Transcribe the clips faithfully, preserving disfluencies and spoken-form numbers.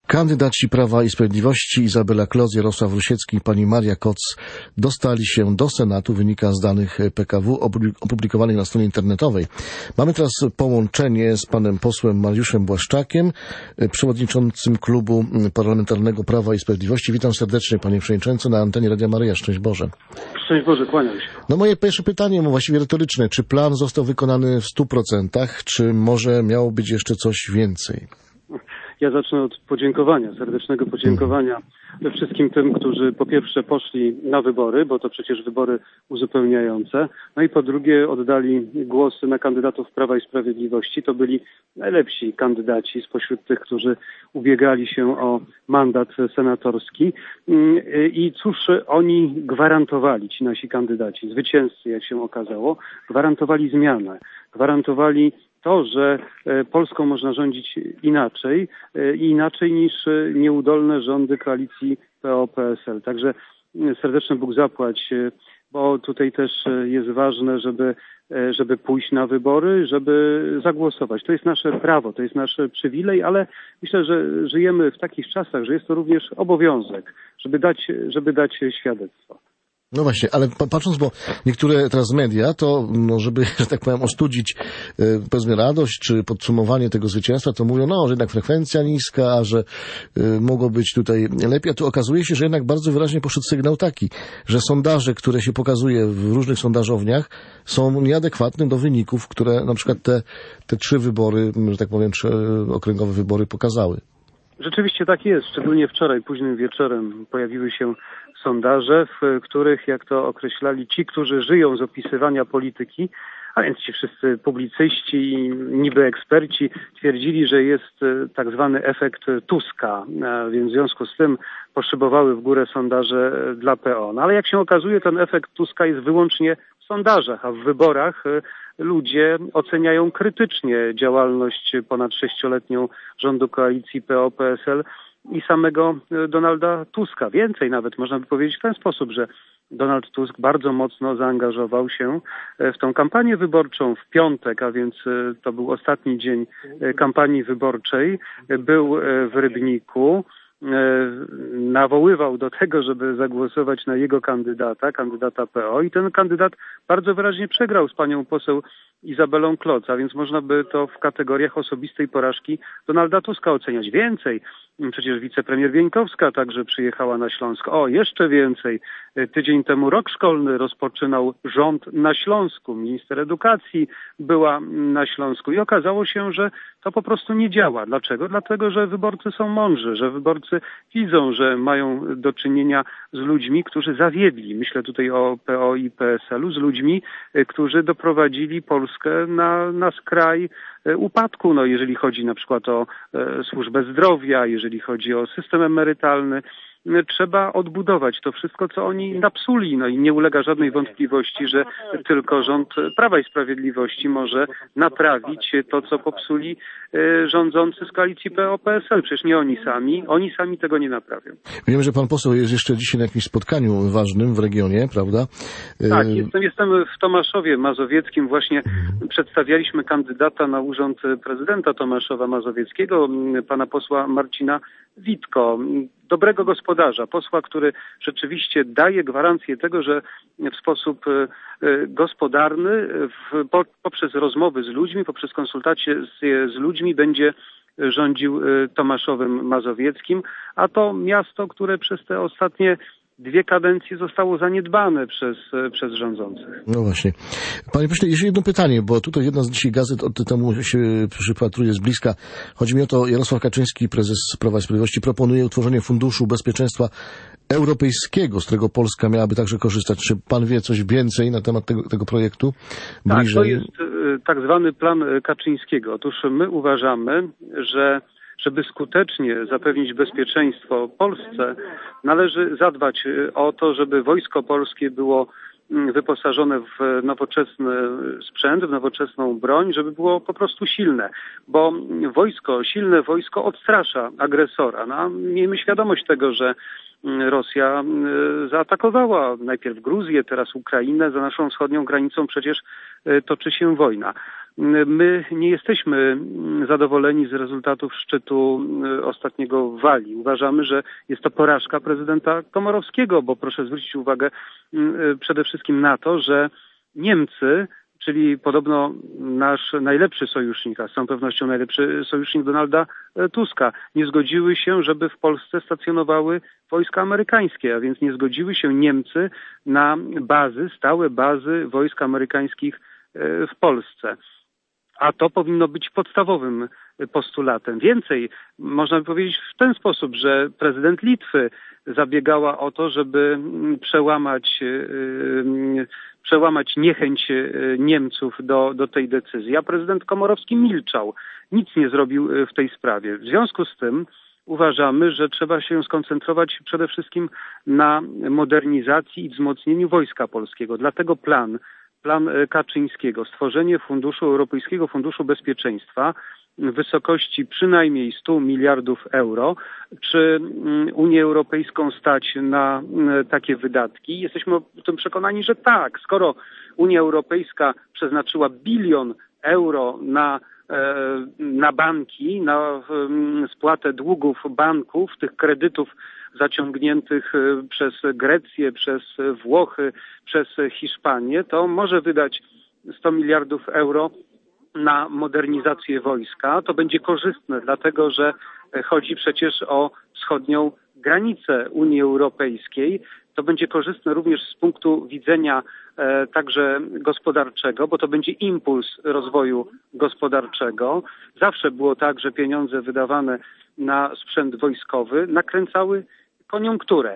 Kandydaci Prawa i Sprawiedliwości Izabela Kloc, Jarosław Rusiecki i pani Maria Koc dostali się do Senatu, wynika z danych P K W opublikowanych na stronie internetowej. Mamy teraz połączenie z panem posłem Mariuszem Błaszczakiem, przewodniczącym Klubu Parlamentarnego Prawa i Sprawiedliwości. Witam serdecznie, panie przewodniczący, na antenie Radia Maryja. Szczęść Boże. Szczęść Boże, kłaniam się. No moje pierwsze pytanie, właściwie retoryczne. Czy plan został wykonany w stu procentach, czy może miało być jeszcze coś więcej? Ja zacznę od podziękowania, serdecznego podziękowania hmm. wszystkim tym, którzy po pierwsze poszli na wybory, bo to przecież wybory uzupełniające, no i po drugie oddali głosy na kandydatów Prawa i Sprawiedliwości. To byli najlepsi kandydaci spośród tych, którzy ubiegali się o mandat senatorski. I cóż oni gwarantowali, ci nasi kandydaci, zwycięzcy, jak się okazało, gwarantowali zmianę, gwarantowali to, że Polską można rządzić inaczej i inaczej niż nieudolne rządy koalicji P O P S L. Także serdeczny Bóg zapłać, bo tutaj też jest ważne, żeby, żeby pójść na wybory, żeby zagłosować. To jest nasze prawo, to jest nasz przywilej, ale myślę, że żyjemy w takich czasach, że jest to również obowiązek, żeby dać, żeby dać świadectwo. No właśnie, ale patrząc, bo niektóre teraz media, to no, żeby, że tak powiem, ostudzić e, powiedzmy radość czy podsumowanie tego zwycięstwa, to mówią, no, że jednak frekwencja niska, że e, mogło być tutaj lepiej, a tu okazuje się, że jednak bardzo wyraźnie poszedł sygnał taki, że sondaże, które się pokazuje w różnych sondażowniach, są nieadekwatne do wyników, które na przykład te, te trzy wybory, że tak powiem, trzy okręgowe wybory pokazały. Rzeczywiście tak jest, szczególnie wczoraj, późnym wieczorem pojawiły się sondaże, w których, jak to określali ci, którzy żyją z opisywania polityki, a więc ci wszyscy publicyści i niby eksperci twierdzili, że jest tak zwany efekt Tuska, więc w związku z tym poszybowały w górę sondaże dla P O. No ale jak się okazuje, ten efekt Tuska jest wyłącznie w sondażach, a w wyborach ludzie oceniają krytycznie działalność ponad sześcioletnią rządu koalicji P O P S L i samego Donalda Tuska. Więcej nawet można by powiedzieć w ten sposób, że Donald Tusk bardzo mocno zaangażował się w tą kampanię wyborczą w piątek, a więc to był ostatni dzień kampanii wyborczej. Był w Rybniku, nawoływał do tego, żeby zagłosować na jego kandydata, kandydata P O, i ten kandydat bardzo wyraźnie przegrał z panią poseł Izabelą Kloc, a więc można by to w kategoriach osobistej porażki Donalda Tuska oceniać. Więcej, przecież wicepremier Bieńkowska także przyjechała na Śląsk. O, jeszcze więcej. Tydzień temu rok szkolny rozpoczynał rząd na Śląsku. Minister edukacji była na Śląsku i okazało się, że to po prostu nie działa. Dlaczego? Dlatego, że wyborcy są mądrzy, że wyborcy widzą, że mają do czynienia z ludźmi, którzy zawiedli. Myślę tutaj o P O i P S L-u, z ludźmi, którzy doprowadzili Polskę na, na skraj upadku, no jeżeli chodzi na przykład o e, służbę zdrowia, jeżeli chodzi o system emerytalny. Trzeba odbudować to wszystko, co oni napsuli. No i nie ulega żadnej wątpliwości, że tylko rząd Prawa i Sprawiedliwości może naprawić to, co popsuli e, rządzący z koalicji P O P S L. Przecież nie oni sami. Oni sami tego nie naprawią. Wiem, że pan poseł jest jeszcze dzisiaj na jakimś spotkaniu ważnym w regionie, prawda? Tak, jestem, jestem w Tomaszowie Mazowieckim. Właśnie przedstawialiśmy kandydata na urząd prezydenta Tomaszowa Mazowieckiego, pana posła Marcina Witko. Dobrego gospodarza, posła, który rzeczywiście daje gwarancję tego, że w sposób gospodarny, w, po, poprzez rozmowy z ludźmi, poprzez konsultacje z, z ludźmi będzie rządził Tomaszowem Mazowieckim, a to miasto, które przez te ostatnie dwie kadencje zostało zaniedbane przez, przez rządzących. No właśnie. Panie pośle, jeszcze jedno pytanie, bo tutaj jedna z dzisiaj gazet od temu się przypatruje z bliska. Chodzi mi o to, Jarosław Kaczyński, prezes Prawa i Sprawiedliwości, proponuje utworzenie Funduszu Bezpieczeństwa Europejskiego, z którego Polska miałaby także korzystać. Czy pan wie coś więcej na temat tego, tego projektu? Bliżej? Tak, to jest tak zwany plan Kaczyńskiego. Otóż my uważamy, że żeby skutecznie zapewnić bezpieczeństwo Polsce, należy zadbać o to, żeby wojsko polskie było wyposażone w nowoczesny sprzęt, w nowoczesną broń, żeby było po prostu silne, bo wojsko, silne wojsko odstrasza agresora. No, miejmy świadomość tego, że Rosja zaatakowała najpierw Gruzję, teraz Ukrainę, za naszą wschodnią granicą przecież toczy się wojna. My nie jesteśmy zadowoleni z rezultatów szczytu ostatniego w Walii. Uważamy, że jest to porażka prezydenta Komorowskiego, bo proszę zwrócić uwagę przede wszystkim na to, że Niemcy, czyli podobno nasz najlepszy sojusznik, a z całą pewnością najlepszy sojusznik Donalda Tuska, nie zgodziły się, żeby w Polsce stacjonowały wojska amerykańskie, a więc nie zgodziły się Niemcy na bazy, stałe bazy wojsk amerykańskich w Polsce. A to powinno być podstawowym postulatem. Więcej, można by powiedzieć w ten sposób, że prezydent Litwy zabiegała o to, żeby przełamać, przełamać niechęć Niemców do, do tej decyzji, a prezydent Komorowski milczał. Nic nie zrobił w tej sprawie. W związku z tym uważamy, że trzeba się skoncentrować przede wszystkim na modernizacji i wzmocnieniu Wojska Polskiego. Dlatego plan Plan Kaczyńskiego, stworzenie funduszu, Europejskiego Funduszu Bezpieczeństwa w wysokości przynajmniej stu miliardów euro. Czy Unię Europejską stać na takie wydatki? Jesteśmy o tym przekonani, że tak. Skoro Unia Europejska przeznaczyła bilion euro na na banki, na spłatę długów banków, tych kredytów zaciągniętych przez Grecję, przez Włochy, przez Hiszpanię, to może wydać sto miliardów euro na modernizację wojska. To będzie korzystne, dlatego że chodzi przecież o wschodnią granicę Unii Europejskiej. To będzie korzystne również z punktu widzenia e, także gospodarczego, bo to będzie impuls rozwoju gospodarczego. Zawsze było tak, że pieniądze wydawane na sprzęt wojskowy nakręcały koniunkturę.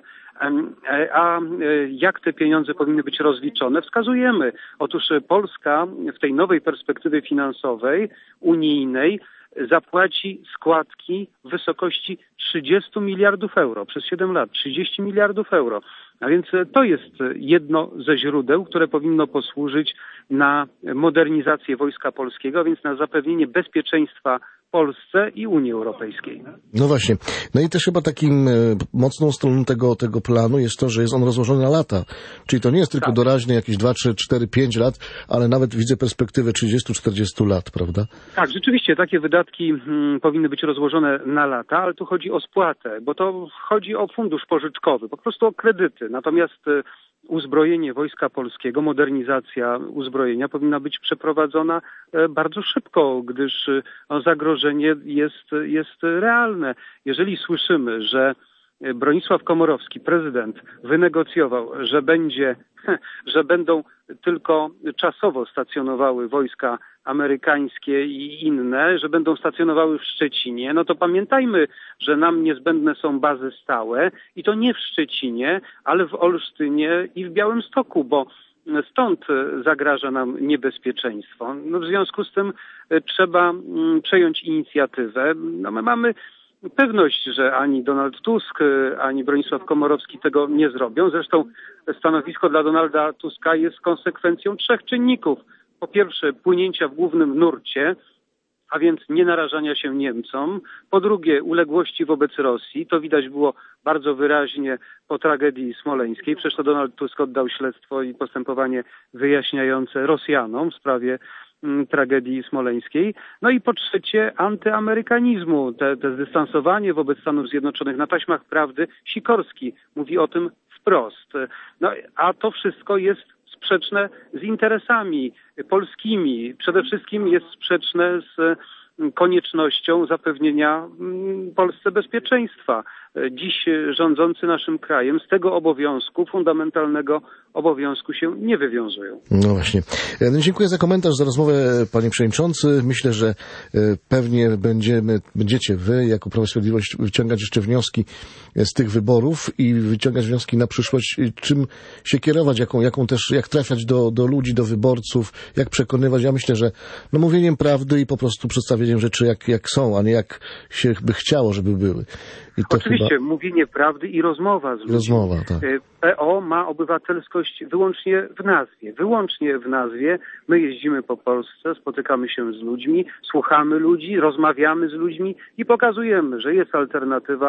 A jak te pieniądze powinny być rozliczone? Wskazujemy. Otóż Polska w tej nowej perspektywie finansowej unijnej zapłaci składki w wysokości trzydziestu miliardów euro przez siedem lat. trzydzieści miliardów euro. A więc to jest jedno ze źródeł, które powinno posłużyć na modernizację Wojska Polskiego, a więc na zapewnienie bezpieczeństwa Polsce i Unii Europejskiej. No właśnie. No i też chyba takim mocną stroną tego, tego planu jest to, że jest on rozłożony na lata. Czyli to nie jest tylko tak. doraźnie jakieś dwa, trzy, cztery, pięć lat, ale nawet widzę perspektywę trzydziestu, czterdziestu lat, prawda? Tak, rzeczywiście takie wydatki hmm, powinny być rozłożone na lata, ale tu chodzi o spłatę, bo to chodzi o fundusz pożyczkowy, po prostu o kredyty. Natomiast uzbrojenie Wojska Polskiego, modernizacja uzbrojenia powinna być przeprowadzona bardzo szybko, gdyż zagrożenie jest, jest realne. Jeżeli słyszymy, że Bronisław Komorowski, prezydent, wynegocjował, że będzie, że będą tylko czasowo stacjonowały wojska amerykańskie i inne, że będą stacjonowały w Szczecinie, no to pamiętajmy, że nam niezbędne są bazy stałe i to nie w Szczecinie, ale w Olsztynie i w Białymstoku, bo stąd zagraża nam niebezpieczeństwo. No w związku z tym trzeba przejąć inicjatywę. No my mamy pewność, że ani Donald Tusk, ani Bronisław Komorowski tego nie zrobią. Zresztą stanowisko dla Donalda Tuska jest konsekwencją trzech czynników. Po pierwsze, płynięcia w głównym nurcie, a więc nie narażania się Niemcom. Po drugie, uległości wobec Rosji. To widać było bardzo wyraźnie po tragedii smoleńskiej. Przecież to Donald Tusk oddał śledztwo i postępowanie wyjaśniające Rosjanom w sprawie m, tragedii smoleńskiej. No i po trzecie, antyamerykanizmu. Te, te zdystansowanie wobec Stanów Zjednoczonych na taśmach prawdy. Sikorski mówi o tym wprost. No, a to wszystko jest sprzeczne z interesami polskimi. Przede wszystkim jest sprzeczne z koniecznością zapewnienia Polsce bezpieczeństwa. Dziś rządzący naszym krajem z tego obowiązku, fundamentalnego obowiązku się nie wywiązują. No właśnie. No, dziękuję za komentarz, za rozmowę, panie przewodniczący. Myślę, że pewnie będziemy, będziecie wy, jako Prawo i Sprawiedliwość, wyciągać jeszcze wnioski z tych wyborów i wyciągać wnioski na przyszłość, czym się kierować, jaką, jaką też, jak trafiać do, do ludzi, do wyborców, jak przekonywać. Ja myślę, że no, mówieniem prawdy i po prostu przedstawieniem rzeczy jak, jak są, a nie jak się by chciało, żeby były. I to Oczywiście, chyba... mówienie prawdy i rozmowa z ludźmi. Rozmowa, tak. P O ma obywatelskość wyłącznie w nazwie. Wyłącznie w nazwie. My jeździmy po Polsce, spotykamy się z ludźmi, słuchamy ludzi, rozmawiamy z ludźmi i pokazujemy, że jest alternatywa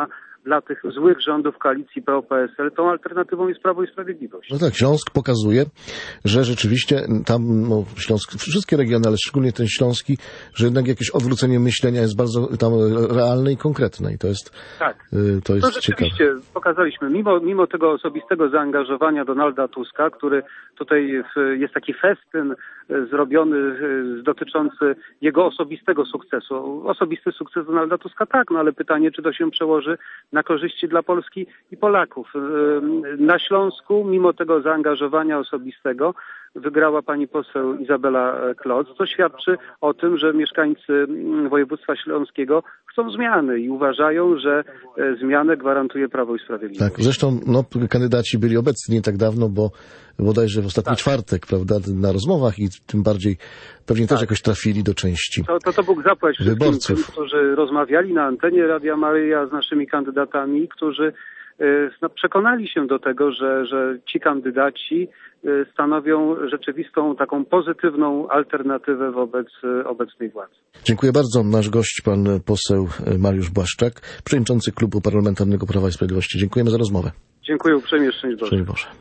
dla tych złych rządów koalicji P O P S L tą alternatywą jest Prawo i Sprawiedliwość. No tak, Śląsk pokazuje, że rzeczywiście tam, no Śląsk, wszystkie regiony, ale szczególnie ten śląski, że jednak jakieś odwrócenie myślenia jest bardzo tam realne i konkretne i to jest, tak. to jest to rzeczywiście ciekawe. Pokazaliśmy, mimo, mimo tego osobistego zaangażowania Donalda Tuska, który tutaj w, jest taki festyn zrobiony dotyczący jego osobistego sukcesu. Osobisty sukces Donalda Tuska tak, no ale pytanie, czy to się przełoży na korzyści dla Polski i Polaków. Na Śląsku, mimo tego zaangażowania osobistego, wygrała pani poseł Izabela Kloc, co świadczy o tym, że mieszkańcy województwa śląskiego chcą zmiany i uważają, że zmianę gwarantuje Prawo i Sprawiedliwość. Tak, zresztą no, kandydaci byli obecni nie tak dawno, bo bodajże w ostatni tak. czwartek, prawda, na rozmowach i tym bardziej pewnie tak. też jakoś trafili do części To, to, to Bóg zapłać wyborców. wszystkim, którzy rozmawiali na antenie Radia Maryja z naszymi kandydatami, którzy no, przekonali się do tego, że, że ci kandydaci stanowią rzeczywistą, taką pozytywną alternatywę wobec obecnej władzy. Dziękuję bardzo. Nasz gość, pan poseł Mariusz Błaszczak, przewodniczący Klubu Parlamentarnego Prawa i Sprawiedliwości. Dziękujemy za rozmowę. Dziękuję uprzejmie, szczęść Boże. Szczęść Boże.